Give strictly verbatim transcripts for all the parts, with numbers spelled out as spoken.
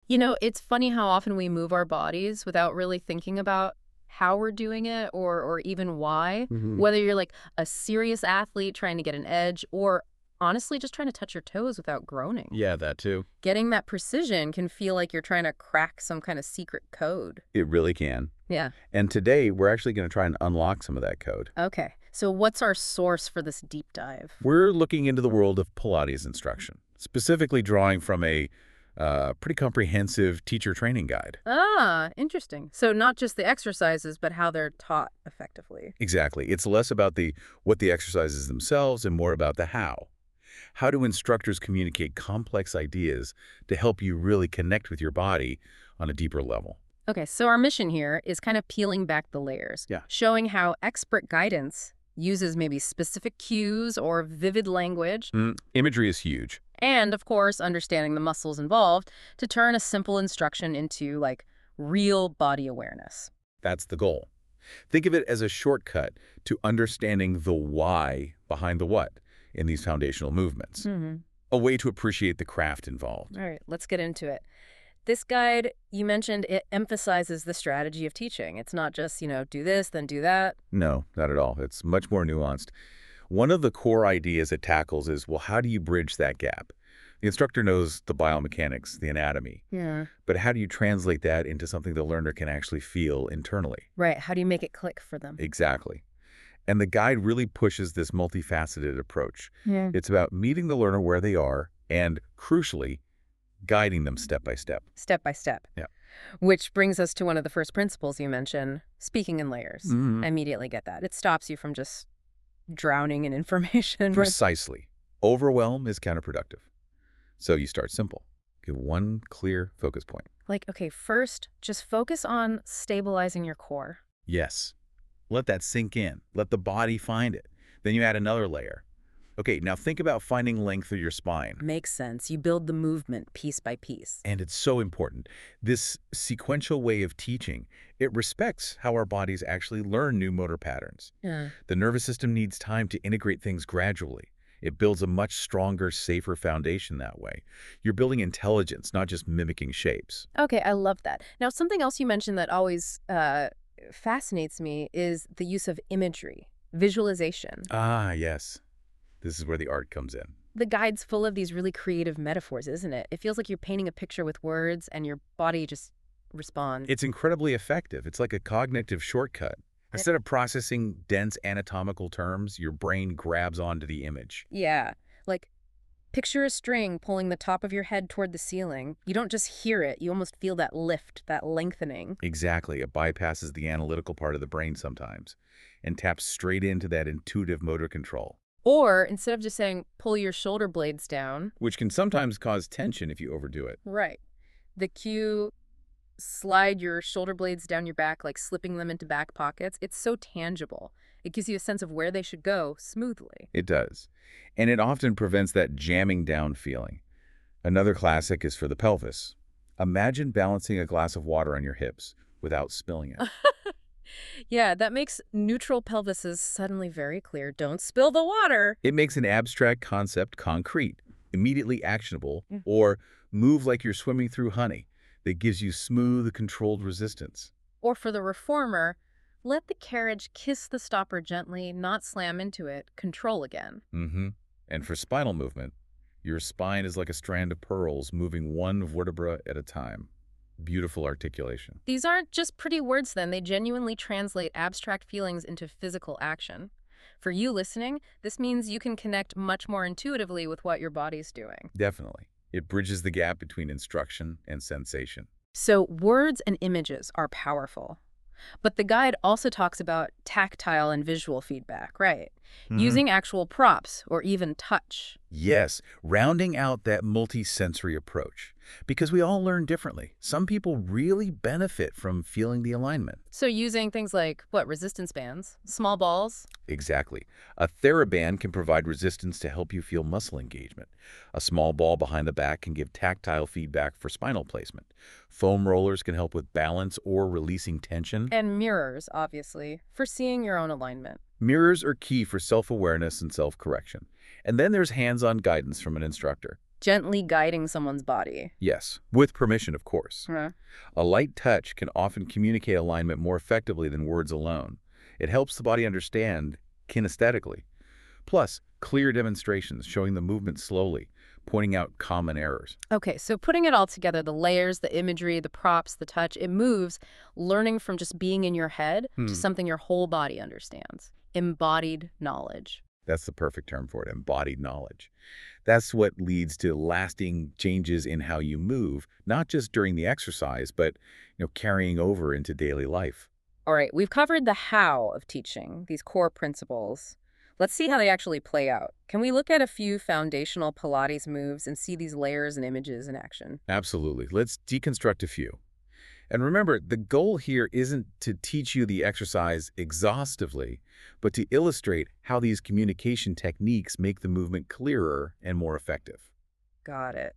You know, it's funny how often we move our bodies without really thinking about how we're doing it or or even why. Hmm. Whether you're like a serious athlete trying to get an edge or honestly just trying to touch your toes without groaning. Yeah, that too. Getting that precision can feel like you're trying to crack some kind of secret code. It really can. Yeah. And today, we're actually going to try and unlock some of that code. Okay. So what's our source for this deep dive? We're looking into the world of Pilates instruction, specifically drawing from a uh, pretty comprehensive teacher training guide. Ah, interesting. So not just the exercises, but how they're taught effectively. Exactly. It's less about the what the exercises themselves and more about the how. How do instructors communicate complex ideas to help you really connect with your body on a deeper level? Okay, so our mission here is kind of peeling back the layers, Yeah. showing how expert guidance uses maybe specific cues or vivid language, Mm, imagery is huge. and of course, understanding the muscles involved to turn a simple instruction into like real body awareness. That's the goal. Think of it as a shortcut to understanding the why behind the what in these foundational movements. Mm-hmm. A way to appreciate the craft involved. All right, let's get into it. This guide, you mentioned, it emphasizes the strategy of teaching. It's not just, you know, do this, then do that. No, not at all. It's much more nuanced. One of the core ideas it tackles is, well, how do you bridge that gap? The instructor knows the biomechanics, the anatomy, Yeah. but how do you translate that into something the learner can actually feel internally? Right, how do you make it click for them? Exactly. And the guide really pushes this multifaceted approach. Yeah. It's about meeting the learner where they are and, crucially, guiding them step by step. Step by step. Yeah. Which brings us to one of the first principles you mentioned, speaking in layers. Mhm. I immediately get that. It stops you from just drowning in information. Precisely. Overwhelm is counterproductive. So you start simple. Give one clear focus point. Like, okay, first, just focus on stabilizing your core. Yes. Let that sink in. Let the body find it. Then you add another layer. Okay, now think about finding length through your spine. Makes sense. You build the movement piece by piece. And it's so important. This sequential way of teaching, it respects how our bodies actually learn new motor patterns. Yeah. The nervous system needs time to integrate things gradually. It builds a much stronger, safer foundation that way. You're building intelligence, not just mimicking shapes. Okay, I love that. Now, something else you mentioned that always uh, fascinates me is the use of imagery, visualization. Ah, yes. This is where the art comes in. The guide's full of these really creative metaphors, isn't it? It feels like you're painting a picture with words and your body just responds. It's incredibly effective. It's like a cognitive shortcut. Instead of processing dense anatomical terms, your brain grabs onto the image. Yeah, like picture a string pulling the top of your head toward the ceiling. You don't just hear it, you almost feel that lift, that lengthening. Exactly. It bypasses the analytical part of the brain sometimes and taps straight into that intuitive motor control, Or instead of just saying, pull your shoulder blades down, which can sometimes cause tension if you overdo it. right, the cue, slide your shoulder blades down your back, like slipping them into back pockets. It's so tangible. It gives you a sense of where they should go smoothly. It does. And it often prevents that jamming down feeling. Another classic is for the pelvis. Imagine balancing a glass of water on your hips without spilling it. Yeah, that makes neutral pelvises suddenly very clear. Don't spill the water. It makes an abstract concept concrete, immediately actionable, Mm. or move like you're swimming through honey that gives you smooth, controlled resistance. Or for the reformer, let the carriage kiss the stopper gently, not slam into it. Control again. Mm-hmm. And for spinal movement, your spine is like a strand of pearls moving one vertebra at a time. Beautiful articulation. These aren't just pretty words then, they genuinely translate abstract feelings into physical action. For you listening, this means you can connect much more intuitively with what your body's doing. Definitely. It bridges the gap between instruction and sensation. So words and images are powerful. But the guide also talks about tactile and visual feedback, right? Mhm. Using actual props or even touch. Yes, rounding out that multi-sensory approach. Because we all learn differently. Some people really benefit from feeling the alignment. So using things like, what, resistance bands, small balls? Exactly. A TheraBand can provide resistance to help you feel muscle engagement. A small ball behind the back can give tactile feedback for spinal placement. Foam rollers can help with balance or releasing tension. And mirrors, obviously, for seeing your own alignment. Mirrors are key for self-awareness and self-correction. And then there's hands-on guidance from an instructor. Gently guiding someone's body. Yes, with permission, of course. Huh? A light touch can often communicate alignment more effectively than words alone. It helps the body understand kinesthetically. Plus, clear demonstrations showing the movement slowly, pointing out common errors. Okay, so putting it all together, the layers, the imagery, the props, the touch, it moves, learning from just being in your head Hmm. to something your whole body understands. Embodied knowledge. That's the perfect term for it, embodied knowledge. That's what leads to lasting changes in how you move, not just during the exercise, but you know, carrying over into daily life. All right, we've covered the how of teaching, these core principles. Let's see how they actually play out. Can we look at a few foundational Pilates moves and see these layers and images in action? Absolutely. Let's deconstruct a few. And remember, the goal here isn't to teach you the exercise exhaustively, but to illustrate how these communication techniques make the movement clearer and more effective. Got it.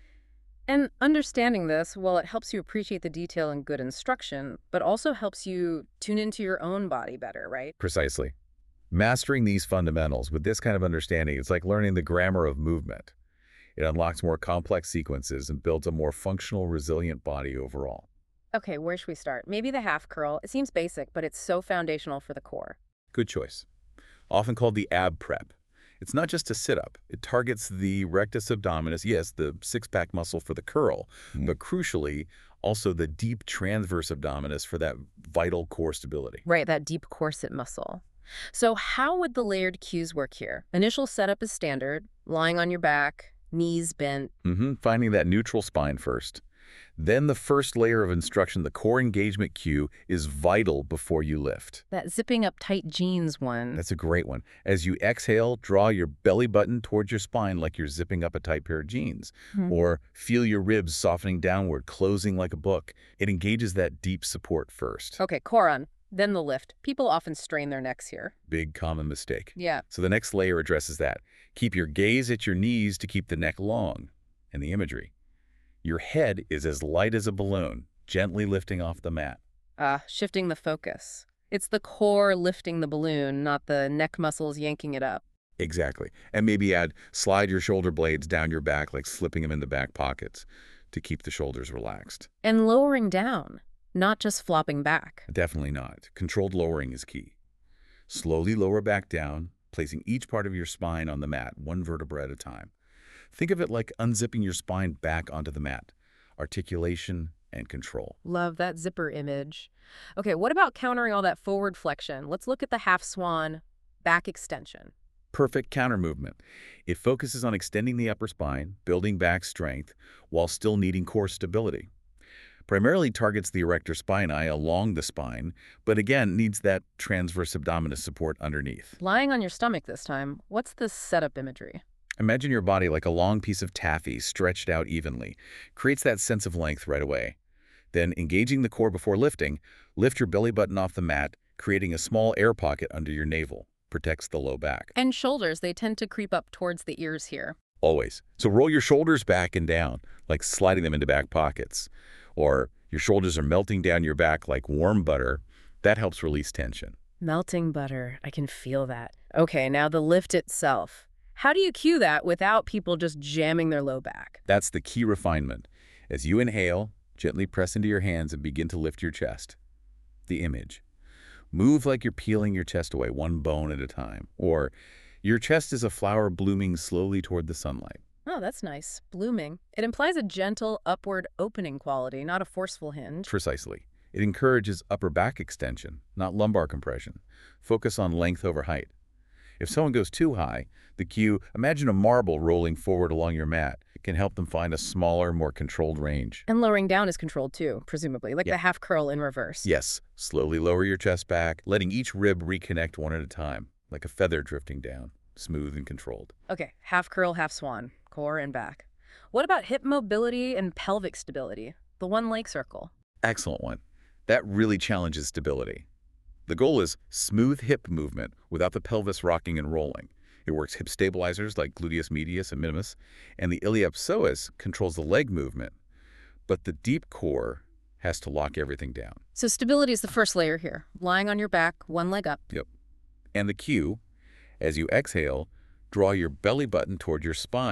And understanding this, well, it helps you appreciate the detail and good instruction, but also helps you tune into your own body better, right? Precisely. Mastering these fundamentals with this kind of understanding, it's like learning the grammar of movement. It unlocks more complex sequences and builds a more functional, resilient body overall. Okay, where should we start? Maybe the half curl. It seems basic, but it's so foundational for the core. Good choice. Often called the ab prep. It's not just a sit-up. It targets the rectus abdominis, yes, the six-pack muscle for the curl, Mm. but crucially, also the deep transverse abdominis for that vital core stability. Right, that deep corset muscle. So how would the layered cues work here? Initial setup is standard, lying on your back, knees bent. Mm-hmm. Finding that neutral spine first. Then the first layer of instruction, the core engagement cue, is vital before you lift. That zipping up tight jeans one. That's a great one. As you exhale, draw your belly button towards your spine like you're zipping up a tight pair of jeans. Hmm. Or feel your ribs softening downward, closing like a book. It engages that deep support first. Okay, core on. Then the lift. People often strain their necks here. Big common mistake. Yeah. So the next layer addresses that. Keep your gaze at your knees to keep the neck long. And the imagery. Your head is as light as a balloon, gently lifting off the mat. Uh, shifting the focus. It's the core lifting the balloon, not the neck muscles yanking it up. Exactly. And maybe add, slide your shoulder blades down your back like slipping them in the back pockets to keep the shoulders relaxed. And lowering down, not just flopping back. Definitely not. Controlled lowering is key. Slowly lower back down, placing each part of your spine on the mat, one vertebra at a time. Think of it like unzipping your spine back onto the mat. Articulation and control. Love that zipper image. Okay, what about countering all that forward flexion? Let's look at the half swan, back extension. Perfect counter movement. It focuses on extending the upper spine, building back strength, while still needing core stability. Primarily targets the erector spinae along the spine, but again needs that transverse abdominis support underneath. Lying on your stomach this time, what's the setup imagery? Imagine your body like a long piece of taffy stretched out evenly. Creates that sense of length right away. Then, engaging the core before lifting, lift your belly button off the mat, creating a small air pocket under your navel. Protects the low back. And shoulders, they tend to creep up towards the ears here. Always. So roll your shoulders back and down, like sliding them into back pockets. Or your shoulders are melting down your back like warm butter. That helps release tension. Melting butter, I can feel that. Okay, now the lift itself. How do you cue that without people just jamming their low back? That's the key refinement. As you inhale, gently press into your hands and begin to lift your chest. The image. Move like you're peeling your chest away, one bone at a time. Or, your chest is a flower blooming slowly toward the sunlight. Oh, that's nice. Blooming. It implies a gentle, upward opening quality, not a forceful hinge. Precisely. It encourages upper back extension, not lumbar compression. Focus on length over height. If someone goes too high, the cue, imagine a marble rolling forward along your mat. It can help them find a smaller, more controlled range. And lowering down is controlled too, presumably, like Yeah. the half curl in reverse. Yes, slowly lower your chest back, letting each rib reconnect one at a time, like a feather drifting down, smooth and controlled. Okay, half curl, half swan, core and back. What about hip mobility and pelvic stability? The one leg circle. Excellent one. That really challenges stability. The goal is smooth hip movement without the pelvis rocking and rolling. It works hip stabilizers like gluteus medius and minimus, and the iliopsoas controls the leg movement. But the deep core has to lock everything down. So stability is the first layer here. Lying on your back, one leg up. Yep. And the cue, as you exhale, draw your belly button toward your spine,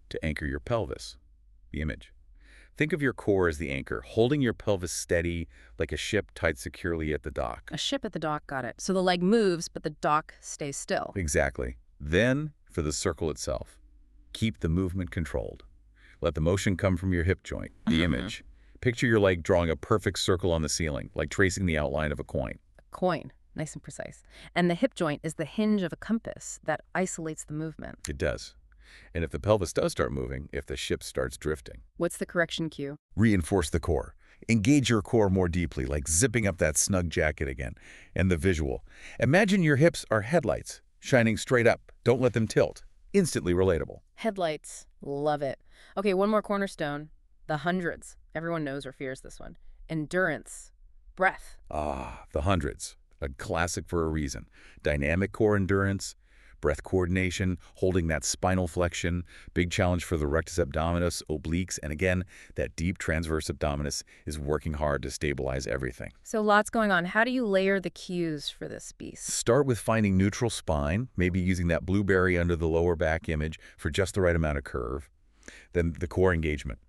to anchor your pelvis, the image. Think of your core as the anchor, holding your pelvis steady like a ship tied securely at the dock. A ship at the dock, got it. So the leg moves, but the dock stays still. Exactly. Then, for the circle itself, keep the movement controlled. Let the motion come from your hip joint, the image. Picture your leg drawing a perfect circle on the ceiling, like tracing the outline of a coin. A coin. Nice and precise. And the hip joint is the hinge of a compass that isolates the movement. It does. And if the pelvis does start moving, if the ship starts drifting, What's the correction cue? reinforce the core. Engage your core more deeply, like zipping up that snug jacket again. And the visual. Imagine your hips are headlights, shining straight up. Don't let them tilt. Instantly relatable. Headlights. Love it. Okay, one more cornerstone. The hundreds. Everyone knows or fears this one. Endurance. Breath. Ah, the hundreds. A classic for a reason. Dynamic core endurance, breath coordination, holding that spinal flexion, big challenge for the rectus abdominis, obliques, and again, that deep transverse abdominis is working hard to stabilize everything. So lots going on. How do you layer the cues for this beast? Start with finding neutral spine, maybe using that blueberry under the lower back image for just the right amount of curve. Then the core engagement.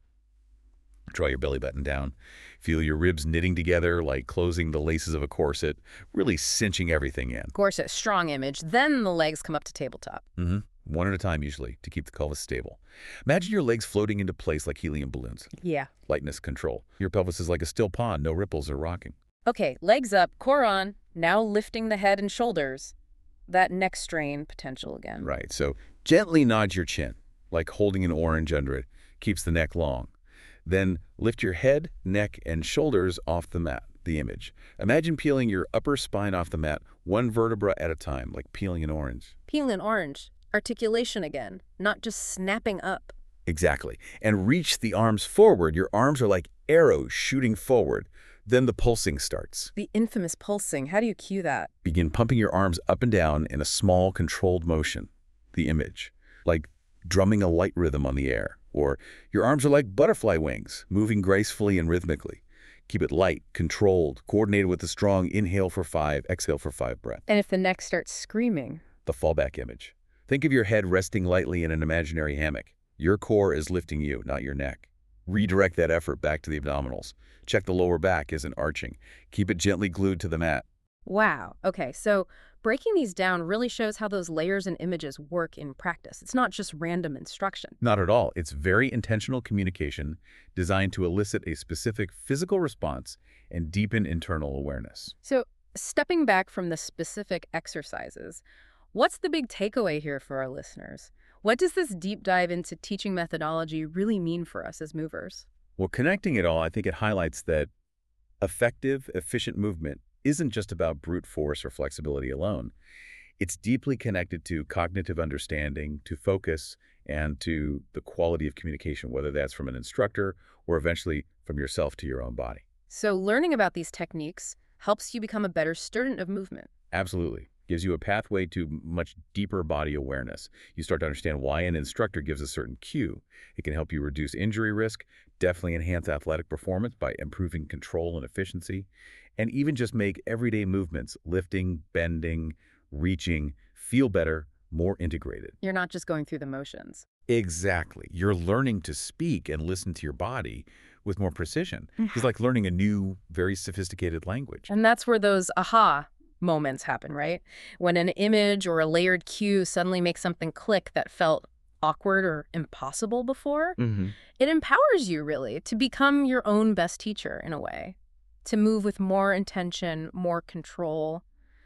Draw your belly button down. Feel your ribs knitting together like closing the laces of a corset, really cinching everything in. Corset, strong image. Then the legs come up to tabletop. Mm-hmm. One at a time, usually, to keep the pelvis stable. Imagine your legs floating into place like helium balloons. Yeah. Lightness control. Your pelvis is like a still pond, no ripples or rocking. Okay, legs up, core on. Now lifting the head and shoulders. That neck strain potential again. Right, so gently nod your chin, like holding an orange under it. Keeps the neck long. Then lift your head, neck, and shoulders off the mat, the image. Imagine peeling your upper spine off the mat, one vertebra at a time, like peeling an orange. Peeling an orange. Articulation again, not just snapping up. Exactly. And reach the arms forward. Your arms are like arrows shooting forward. Then the pulsing starts. The infamous pulsing. How do you cue that? Begin pumping your arms up and down in a small, controlled motion, the image, like drumming a light rhythm on the air. Or your arms are like butterfly wings, moving gracefully and rhythmically. Keep it light, controlled, coordinated with a strong inhale for five, exhale for five breath. And if the neck starts screaming? The fallback image. Think of your head resting lightly in an imaginary hammock. Your core is lifting you, not your neck. Redirect that effort back to the abdominals. Check the lower back isn't arching. Keep it gently glued to the mat. Wow. Okay, so breaking these down really shows how those layers and images work in practice. It's not just random instruction. Not at all. It's very intentional communication designed to elicit a specific physical response and deepen internal awareness. So stepping back from the specific exercises, what's the big takeaway here for our listeners? What does this deep dive into teaching methodology really mean for us as movers? Well, connecting it all, I think it highlights that effective, efficient movement isn't just about brute force or flexibility alone. It's deeply connected to cognitive understanding, to focus, and to the quality of communication, whether that's from an instructor or eventually from yourself to your own body. So learning about these techniques helps you become a better student of movement. Absolutely. Gives you a pathway to much deeper body awareness. You start to understand why an instructor gives a certain cue. It can help you reduce injury risk, definitely enhance athletic performance by improving control and efficiency, and even just make everyday movements, lifting, bending, reaching, feel better, more integrated. You're not just going through the motions. Exactly. You're learning to speak and listen to your body with more precision. It's like learning a new, very sophisticated language. And that's where those aha moments happen, right? When an image or a layered cue suddenly makes something click that felt awkward or impossible before, Mm-hmm. it empowers you really to become your own best teacher in a way, to move with more intention, more control,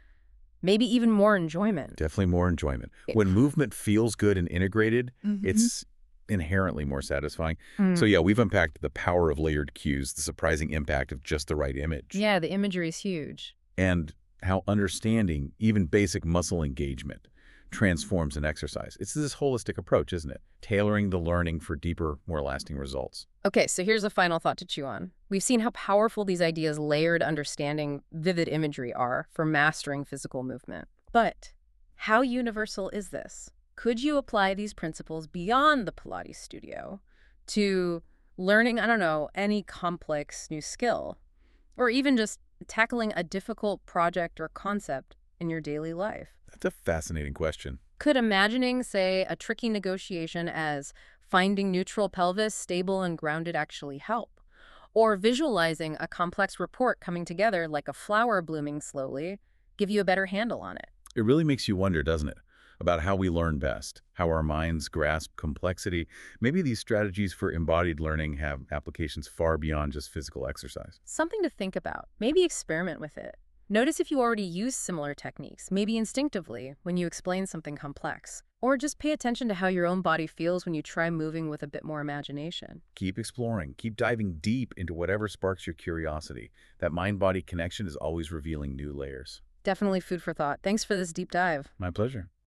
maybe even more enjoyment. Definitely more enjoyment. When movement feels good and integrated, Mm-hmm. it's inherently more satisfying. Mm. So yeah, we've unpacked the power of layered cues, the surprising impact of just the right image, Yeah, the imagery is huge. and how understanding even basic muscle engagement transforms an exercise. It's this holistic approach, isn't it? Tailoring the learning for deeper, more lasting results. Okay, so here's a final thought to chew on. We've seen how powerful these ideas, layered understanding, vivid imagery are for mastering physical movement. But how universal is this? Could you apply these principles beyond the Pilates studio to learning, I don't know, any complex new skill, or even just tackling a difficult project or concept in your daily life? That's a fascinating question. Could imagining, say, a tricky negotiation as finding neutral pelvis, stable and grounded, actually help. Or visualizing a complex report coming together like a flower blooming slowly, give you a better handle on it. It really makes you wonder, doesn't it, about how we learn best, how our minds grasp complexity. Maybe these strategies for embodied learning have applications far beyond just physical exercise. Something to think about. Maybe experiment with it. Notice if you already use similar techniques, maybe instinctively, when you explain something complex. Or just pay attention to how your own body feels when you try moving with a bit more imagination. Keep exploring. Keep diving deep into whatever sparks your curiosity. That mind-body connection is always revealing new layers. Definitely food for thought. Thanks for this deep dive. My pleasure.